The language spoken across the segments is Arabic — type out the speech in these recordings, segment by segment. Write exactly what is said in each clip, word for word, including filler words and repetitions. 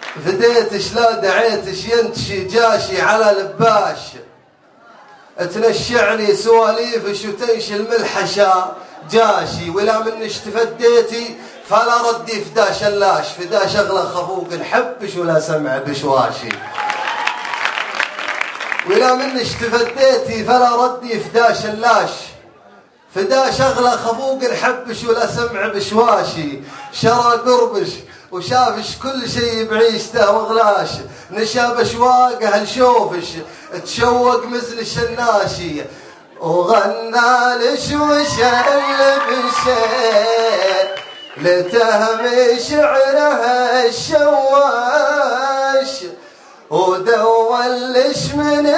فديتش لا دعيتش ينتشي جاشي على لباش، تنشعني سواليفش وتنشل ملحشة جاشي، ولا منش تفديتي فلا ردي فدا شلاش، فدا شغله خفوق نحبش ولا سمع بشواشي. ولا منش تفديتي فلا ردي فدا شلاش، فدا شغله خفوق نحبش ولا سمع بشواشي. شرى قربش وشافش كل شي بعيشته وغلاش، نشا بشواقه هالشوفش تشوق مثل الشناشي، وغنى لشوشل بشيء لتهم شعرها الشواش، ودولش من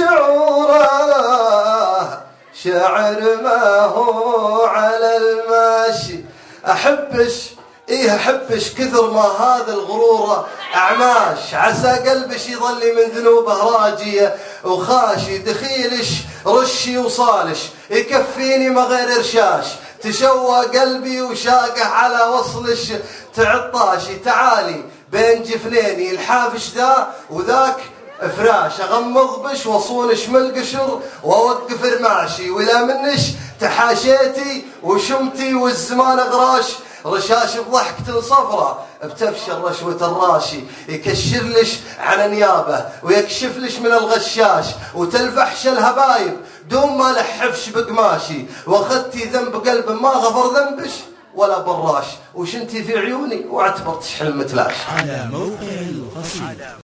شعوره شعر ما هو على الماشي. احبش ايه احبش كثر ما هذا الغرور اعماش، عسى قلبش يظلي من ذنوبه راجيه وخاشي، دخيلش رشي وصالش يكفيني ما غير ارشاش، تشوى قلبي وشاقه على وصلش تعطاشي. تعالي بين جفنيني الحافش ذا وذاك فراش، اغمض بش وصونش من القشر واوقف رماشي، ولا منش تحاشيتي وشمتي والزمان غراش، رشاش بضحكة صفرة بتفشل رشوة الراشي، يكشرلش عن نيابه ويكشفلش من الغشاش، وتلفحش الهبايب دون ما لحفش بقماشي، واخذتي ذنب قلب ما غفر ذنبش ولا براش، وشنتي في عيوني واعتبرتش حلم تلاش. على موقع القصيدة.